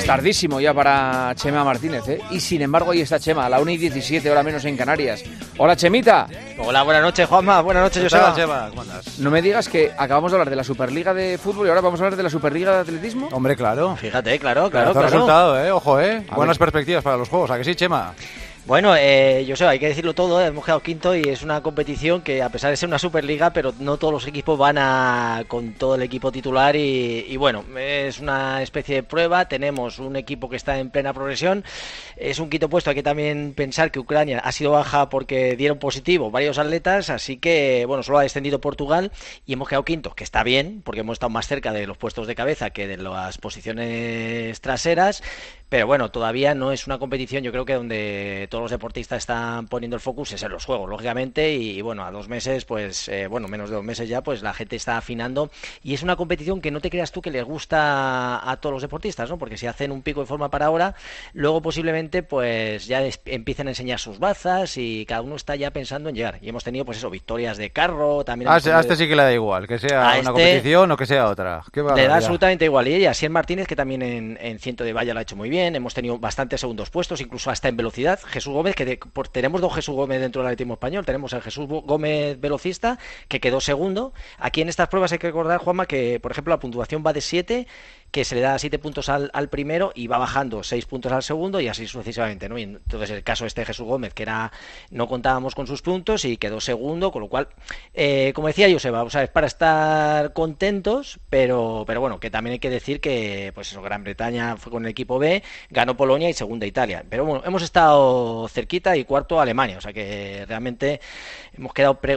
Tardísimo ya para Chema Martínez, ¿eh? Y sin embargo ahí está Chema, a la 1:17, hora menos en Canarias. Hola, Chemita. Hola, buenas noches, Juanma. Buenas noches, Joseba. Chema, ¿cómo andas? No me digas que acabamos de hablar de la Superliga de fútbol y ahora vamos a hablar de la Superliga de atletismo. Hombre, claro. Fíjate, claro. Resultado, ojo, buenas ver. perspectivas para los juegos, ¿a que sí, Chema? Bueno, Joseba, hay que decirlo todo, hemos quedado quinto y es una competición que a pesar de ser una Superliga, pero no todos los equipos van con todo el equipo titular y bueno, es una especie de prueba, tenemos un equipo que está en plena progresión, es un quinto puesto, hay que también pensar que Ucrania ha sido baja porque dieron positivo varios atletas, así que bueno, solo ha descendido Portugal y hemos quedado quinto, que está bien, porque hemos estado más cerca de los puestos de cabeza que de las posiciones traseras. Pero bueno, todavía no es una competición, yo creo que donde todos los deportistas están poniendo el focus es en los juegos, lógicamente, y bueno, a 2 meses, pues, menos de 2 meses ya, pues la gente está afinando, y es una competición que no te creas tú que les gusta a todos los deportistas, ¿no? Porque si hacen un pico de forma para ahora, luego posiblemente, pues, ya empiecen a enseñar sus bazas, y cada uno está ya pensando en llegar, y hemos tenido, pues eso, victorias de carro, también... A este sí que le da igual, que sea una competición o que sea otra. Le da absolutamente igual, y ella, Asier Martínez, que también en ciento de valla lo ha hecho muy bien. Hemos tenido bastantes segundos puestos, incluso hasta en velocidad. Jesús Gómez, tenemos 2 Jesús Gómez dentro del atletismo español. Tenemos al Jesús Gómez velocista, que quedó segundo. Aquí en estas pruebas hay que recordar, Juanma, que por ejemplo la puntuación va de 7, que se le da 7 puntos al primero y va bajando 6 puntos al segundo y así sucesivamente, ¿no? Y entonces el caso Jesús Gómez, que no contábamos con sus puntos y quedó segundo, con lo cual, como decía Joseba, o sea, es para estar contentos, pero bueno, que también hay que decir que, pues eso, Gran Bretaña fue con el equipo B, ganó Polonia y segunda Italia, pero bueno, hemos estado cerquita y cuarto Alemania, o sea que realmente hemos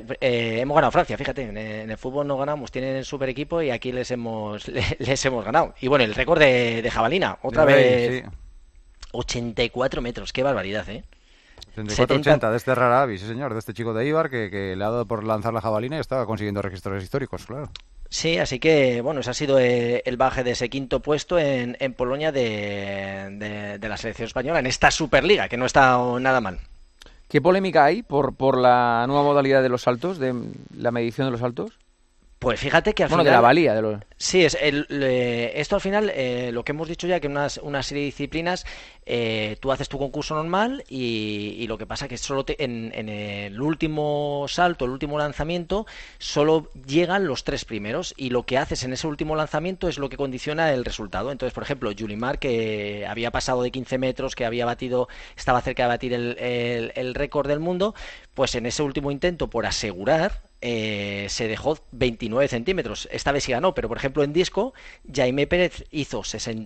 ganado a Francia, fíjate, en el fútbol no ganamos, tienen super equipo y aquí les hemos ganado. Y bueno, el récord de jabalina, otra vez, sí. 84 metros, qué barbaridad, 84-80 de este Rarabi, sí señor, de este chico de Eibar que le ha dado por lanzar la jabalina y estaba consiguiendo registros históricos, claro. Sí, así que bueno, ese ha sido el baje de ese quinto puesto en Polonia de la selección española en esta Superliga, que no está nada mal. ¿Qué polémica hay por la nueva modalidad de los saltos, de la medición de los saltos? Pues fíjate que al final... de la valía. Sí, esto al final, lo que hemos dicho ya, que en una serie de disciplinas tú haces tu concurso normal y lo que pasa que solo en el último salto, el último lanzamiento, solo llegan los 3 primeros y lo que haces en ese último lanzamiento es lo que condiciona el resultado. Entonces, por ejemplo, Yulimar, que había pasado de 15 metros, que estaba cerca de batir el récord del mundo, pues en ese último intento, por asegurar, se dejó 29 centímetros. Esta vez sí ganó, pero por ejemplo en disco Jaime Pérez hizo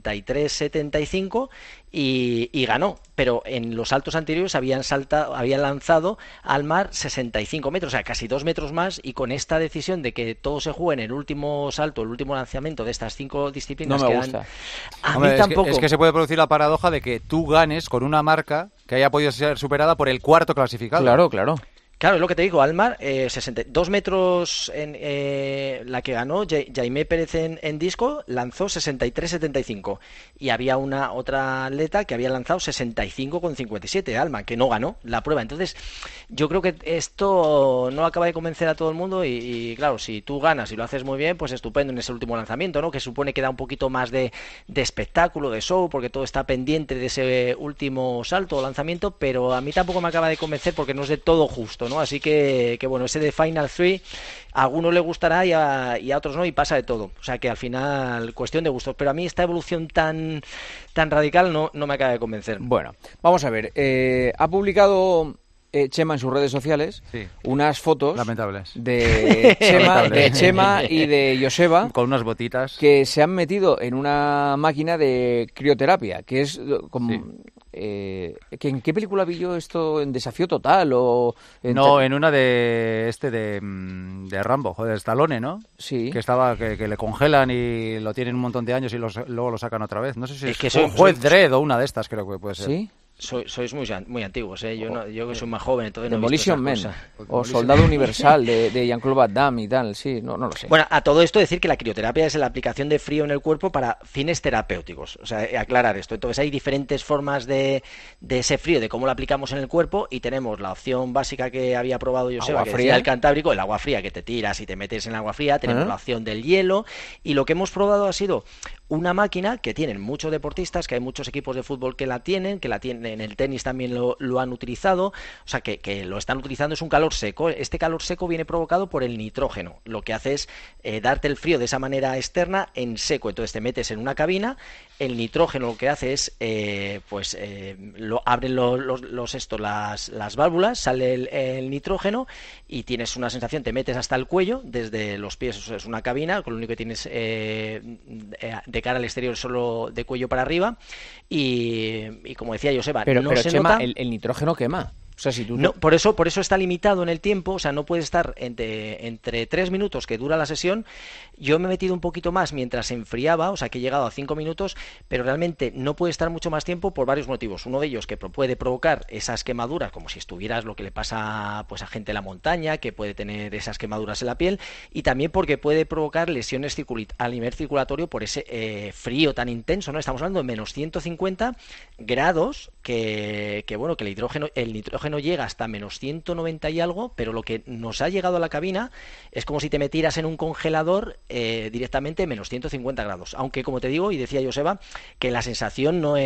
63-75 y ganó, pero en los saltos anteriores habían lanzado al mar 65 metros, o sea, casi 2 metros más, y con esta decisión de que todo se juegue en el último salto, el último lanzamiento de estas 5 disciplinas, no me gusta. A mí tampoco. Es que se puede producir la paradoja de que tú ganes con una marca que haya podido ser superada por el cuarto clasificado. Claro. Claro, es lo que te digo, Almar, 62 metros la que ganó Jaime Pérez en disco, lanzó 63-75 y había otra atleta que había lanzado 65,57, Alma, que no ganó la prueba. Entonces, yo creo que esto no acaba de convencer a todo el mundo y claro, si tú ganas y lo haces muy bien, pues estupendo en ese último lanzamiento, ¿no? Que supone que da un poquito más de espectáculo, de show, porque todo está pendiente de ese último salto o lanzamiento, pero a mí tampoco me acaba de convencer porque no es de todo justo, ¿no? Así que bueno, ese de Final 3 a algunos le gustará y a otros no, y pasa de todo. O sea que al final, cuestión de gustos. Pero a mí esta evolución tan radical no me acaba de convencer. Bueno, vamos a ver. Ha publicado Chema en sus redes sociales unas fotos lamentables de Chema y de Joseba con unas botitas que se han metido en una máquina de crioterapia, que es como... ¿En qué película vi yo esto? ¿En Desafío Total? No, en una de Rambo, joder, Stallone, ¿no? Sí. Que le congelan y lo tienen un montón de años y luego lo sacan otra vez. No sé si es que Juez Dredd o una de estas, creo que puede ser. ¿Sí? Sois muy antiguos, ¿eh? Yo que soy más joven, entonces Demolition Man o Soldado Universal de Jean-Claude Van Damme y tal, sí, no lo sé. Bueno, a todo esto decir que la crioterapia es la aplicación de frío en el cuerpo para fines terapéuticos, o sea, aclarar esto. Entonces hay diferentes formas de ese frío, de cómo lo aplicamos en el cuerpo, y tenemos la opción básica que había probado Joseba, que decía el Cantábrico, el agua fría, que te tiras y te metes en el agua fría, tenemos la opción del hielo, y lo que hemos probado ha sido una máquina que tienen muchos deportistas, que hay muchos equipos de fútbol que la tienen, en el tenis también lo han utilizado, o sea, que lo están utilizando. Es un calor seco. Este calor seco viene provocado por el nitrógeno. Lo que hace es darte el frío de esa manera externa en seco. Entonces te metes en una cabina, el nitrógeno lo que hace es, abren las válvulas, sale el nitrógeno y tienes una sensación, te metes hasta el cuello, desde los pies, o sea, es una cabina, con lo único que tienes de cara al exterior solo de cuello para arriba y como decía Joseba, pero se Chema, nota... el nitrógeno quema. O sea, si tú... No, por eso está limitado en el tiempo, o sea, no puede estar entre 3 minutos que dura la sesión. Yo me he metido un poquito más mientras se enfriaba, o sea, que he llegado a 5 minutos, pero realmente no puede estar mucho más tiempo por varios motivos. Uno de ellos que puede provocar esas quemaduras, como si estuvieras, lo que le pasa pues a gente en la montaña, que puede tener esas quemaduras en la piel, y también porque puede provocar lesiones a nivel circulatorio por ese frío tan intenso, ¿no? Estamos hablando de menos 150 grados, que el nitrógeno llega hasta menos 190 y algo, pero lo que nos ha llegado a la cabina es como si te metieras en un congelador directamente menos 150 grados. Aunque, como te digo, y decía Joseba, que la sensación o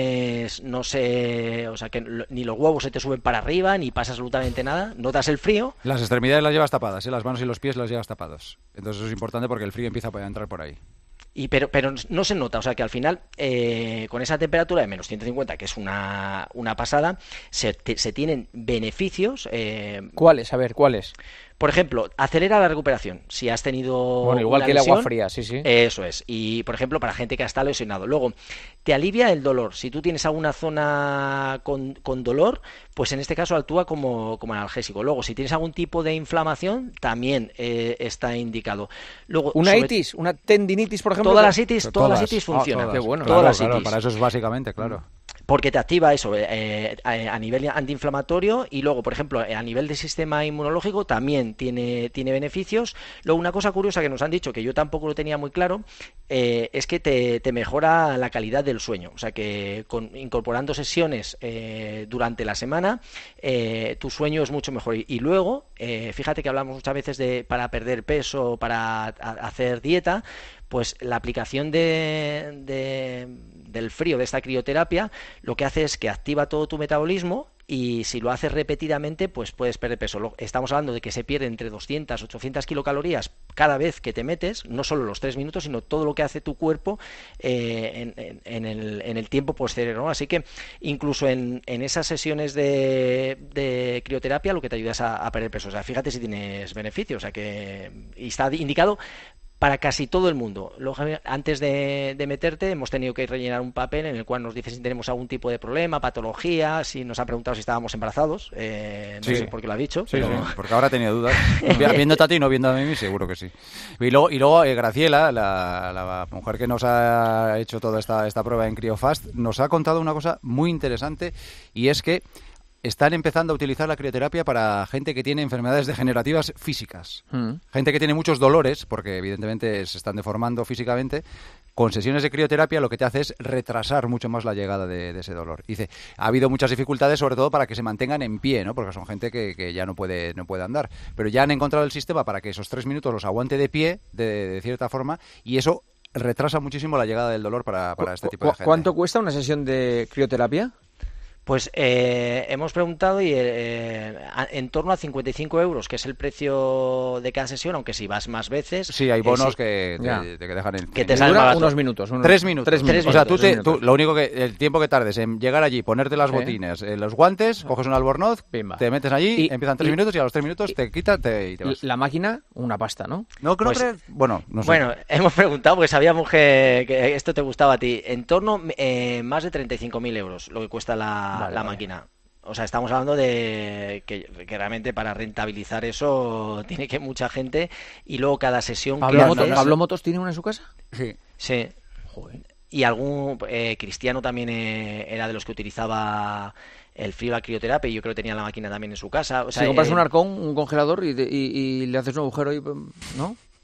sea, que ni los huevos se te suben para arriba, ni pasa absolutamente nada, notas el frío. Las extremidades las llevas tapadas, las manos y los pies las llevas tapados. Entonces eso es importante porque el frío empieza a entrar por ahí. Pero no se nota, o sea que al final con esa temperatura de menos 150, que es una pasada, se tienen beneficios. ¿Cuáles? A ver, ¿cuáles? Por ejemplo, acelera la recuperación. Si has tenido bueno, igual que el lesión, agua fría, sí. Eso es. Y, por ejemplo, para gente que está lesionado. Luego, te alivia el dolor. Si tú tienes alguna zona con dolor, pues en este caso actúa como analgésico. Luego, si tienes algún tipo de inflamación, también está indicado. Luego, ¿una itis? ¿Una tendinitis, por ejemplo? Todas las itis funcionan. Qué bueno. Claro, para eso es básicamente, claro. Porque te activa eso a nivel antiinflamatorio y luego, por ejemplo, a nivel de sistema inmunológico también tiene beneficios. Luego, una cosa curiosa que nos han dicho, que yo tampoco lo tenía muy claro, es que te mejora la calidad del sueño. O sea, que incorporando sesiones durante la semana, tu sueño es mucho mejor. Y luego, fíjate que hablamos muchas veces para perder peso, para hacer dieta, pues la aplicación del frío, de esta crioterapia, lo que hace es que activa todo tu metabolismo y si lo haces repetidamente, pues puedes perder peso. Estamos hablando de que se pierde entre 200 y 800 kilocalorías cada vez que te metes, no solo los 3 minutos, sino todo lo que hace tu cuerpo en el tiempo posterior, ¿no? Así que incluso en esas sesiones de crioterapia lo que te ayuda es a perder peso. O sea, fíjate si tienes beneficio, o sea que y está indicado para casi todo el mundo. Antes de meterte hemos tenido que rellenar un papel en el cual nos dice si tenemos algún tipo de problema, patología, si nos ha preguntado si estábamos embarazados, no sé por qué lo ha dicho. Sí, pero... sí, porque ahora tenía dudas. Viéndote a ti, no viendo a mí, seguro que sí. Y luego Graciela, la mujer que nos ha hecho toda esta prueba en CrioFast, nos ha contado una cosa muy interesante y es que están empezando a utilizar la crioterapia para gente que tiene enfermedades degenerativas físicas. Gente que tiene muchos dolores, porque evidentemente se están deformando físicamente. Con sesiones de crioterapia lo que te hace es retrasar mucho más la llegada de ese dolor. Dice, ha habido muchas dificultades, sobre todo para que se mantengan en pie, ¿no? Porque son gente que ya no puede andar. Pero ya han encontrado el sistema para que esos 3 minutos los aguante de pie, de cierta forma, y eso retrasa muchísimo la llegada del dolor para este tipo de gente. ¿Cuánto cuesta una sesión de crioterapia? Pues hemos preguntado y en torno a 55 euros, que es el precio de cada sesión, aunque si vas más veces... Sí, hay bonos que dejan en... Que te salen unos minutos. 3 minutos. O sea, tú lo único que... El tiempo que tardes en llegar allí, ponerte las botines, los guantes, coges un albornoz, te metes allí, empiezan 3 minutos y a los 3 minutos te quitas y te vas. La máquina, una pasta, ¿no? No creo que... Bueno, no sé. Bueno, hemos preguntado porque sabíamos que esto te gustaba a ti. En torno más de 35.000 euros lo que cuesta la máquina. O sea, estamos hablando de que realmente para rentabilizar eso tiene que mucha gente y luego cada sesión ¿Pablo Motos tiene una en su casa? Sí. Joder. Y algún Cristiano también era de los que utilizaba el frío, la crioterapia, y yo creo que tenía la máquina también en su casa. O sea, si compras un arcón, un congelador y le haces un agujero y... ¿no?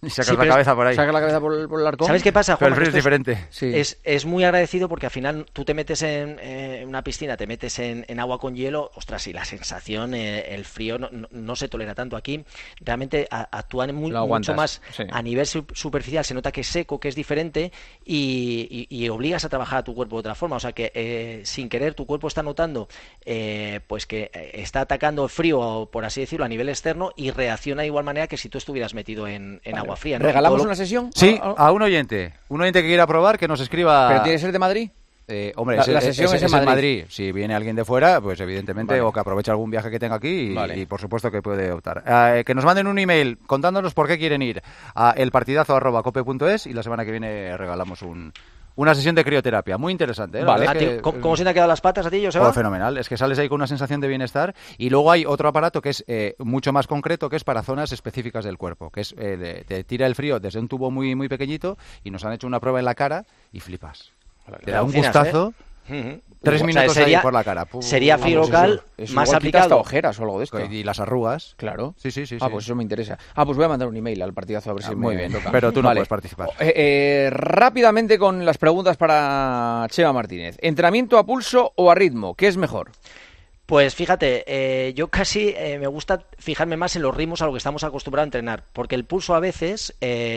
Y sacas la cabeza por ahí. Sacas la cabeza por el arcón. ¿Sabes qué pasa, Pero Juan? el frío es diferente. Sí. Es muy agradecido porque al final tú te metes en una piscina, te metes en agua con hielo, ostras, y la sensación, el frío no se tolera tanto aquí. Realmente actúan mucho más a nivel superficial, se nota que es seco, que es diferente y obligas a trabajar a tu cuerpo de otra forma. O sea que sin querer tu cuerpo está notando pues que está atacando el frío, por así decirlo, a nivel externo y reacciona de igual manera que si tú estuvieras metido en agua fría, ¿no? ¿Regalamos una sesión? Sí, a un oyente que quiera probar, que nos escriba. ¿Pero tiene que ser de Madrid? Hombre, la sesión es en Madrid. Si viene alguien de fuera, pues evidentemente, o que aproveche algún viaje que tenga aquí y por supuesto que puede optar. Que nos manden un email contándonos por qué quieren ir a elpartidazo@cope.es y la semana que viene regalamos una sesión de crioterapia. Muy interesante, ¿eh? Vale. ¿Cómo se te han quedado las patas a ti, Joseba? Fenomenal. Es que sales ahí con una sensación de bienestar y luego hay otro aparato que es mucho más concreto, que es para zonas específicas del cuerpo, que es te tira el frío desde un tubo muy, muy pequeñito y nos han hecho una prueba en la cara y flipas. Te da un gustazo. 3 minutos ahí por la cara. Sería frío local más aplicado. Hasta ojeras o algo de esto. Y las arrugas. Claro. Sí. Pues eso me interesa. Pues voy a mandar un email al partidazo a ver si muy bien. toca. Pero tú no puedes participar. Rápidamente con las preguntas para Chema Martínez. ¿Entrenamiento a pulso o a ritmo? ¿Qué es mejor? Pues fíjate, yo casi me gusta fijarme más en los ritmos a lo que estamos acostumbrados a entrenar, porque el pulso a veces,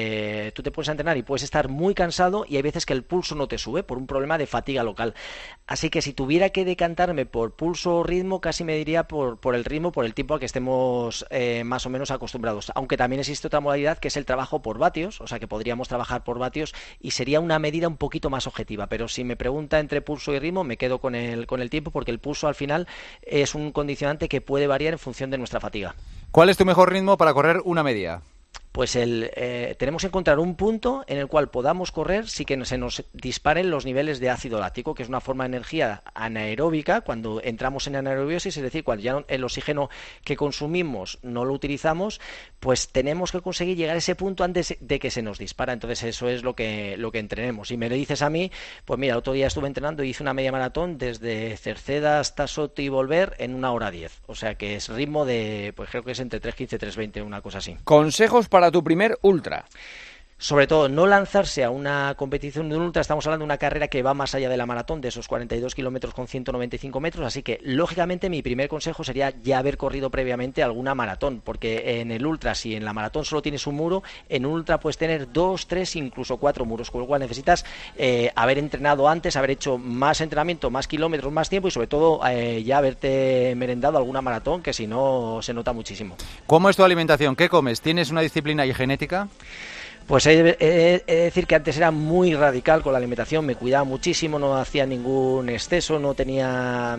tú te pones a entrenar y puedes estar muy cansado y hay veces que el pulso no te sube por un problema de fatiga local. Así que si tuviera que decantarme por pulso o ritmo, casi me diría por el ritmo, por el tiempo al que estemos más o menos acostumbrados. Aunque también existe otra modalidad que es el trabajo por vatios, o sea que podríamos trabajar por vatios y sería una medida un poquito más objetiva. Pero si me pregunta entre pulso y ritmo, me quedo con el tiempo, porque el pulso al final es un condicionante que puede variar en función de nuestra fatiga. ¿Cuál es tu mejor ritmo para correr una media? Pues tenemos que encontrar un punto en el cual podamos correr sin que se nos disparen los niveles de ácido láctico, que es una forma de energía anaeróbica cuando entramos en anaerobiosis, es decir, cuando ya el oxígeno que consumimos no lo utilizamos, pues tenemos que conseguir llegar a ese punto antes de que se nos dispara. Entonces eso es lo que entrenemos. Si me lo dices a mí, pues mira, el otro día estuve entrenando y hice una media maratón desde Cerceda hasta Soto y volver en 1 hora 10. O sea que es ritmo de, pues creo que es entre 3:15 y 3:20, una cosa así. Consejos para tu primer ultra. Sobre todo, no lanzarse a una competición de un ultra. Estamos hablando de una carrera que va más allá de la maratón, de esos 42 kilómetros con 195 metros, así que, lógicamente, mi primer consejo sería ya haber corrido previamente alguna maratón, porque en el ultra, si en la maratón solo tienes un muro, en un ultra puedes tener 2, 3, incluso 4 muros, con lo cual necesitas haber entrenado antes, haber hecho más entrenamiento, más kilómetros, más tiempo y, sobre todo, ya haberte merendado alguna maratón, que si no, se nota muchísimo. ¿Cómo es tu alimentación? ¿Qué comes? ¿Tienes una disciplina y genética? Pues he de decir que antes era muy radical con la alimentación, me cuidaba muchísimo, no hacía ningún exceso, no tenía,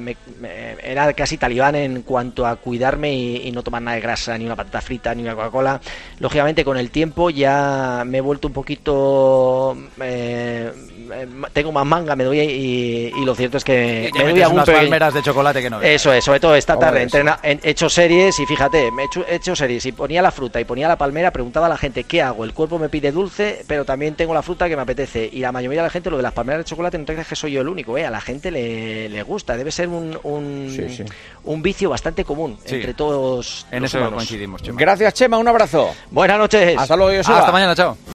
era casi talibán en cuanto a cuidarme y no tomar nada de grasa, ni una patata frita, ni una Coca-Cola. Lógicamente con el tiempo ya me he vuelto un poquito, tengo más manga, me doy y lo cierto es que me doy unas palmeras de chocolate que no veas. Eso es, sobre todo esta tarde he hecho series y fíjate, he hecho series y ponía la fruta y ponía la palmera, preguntaba a la gente ¿qué hago? El cuerpo me pide dulce, pero también tengo la fruta que me apetece, y la mayoría de la gente, lo de las palmeras de chocolate, no te crees que soy yo el único, a la gente le gusta, debe ser un vicio bastante común entre todos en los eso humanos. coincidimos, Chema. Gracias, Chema, un abrazo. Buenas noches. Hasta luego, Joseba. Hasta mañana, chao.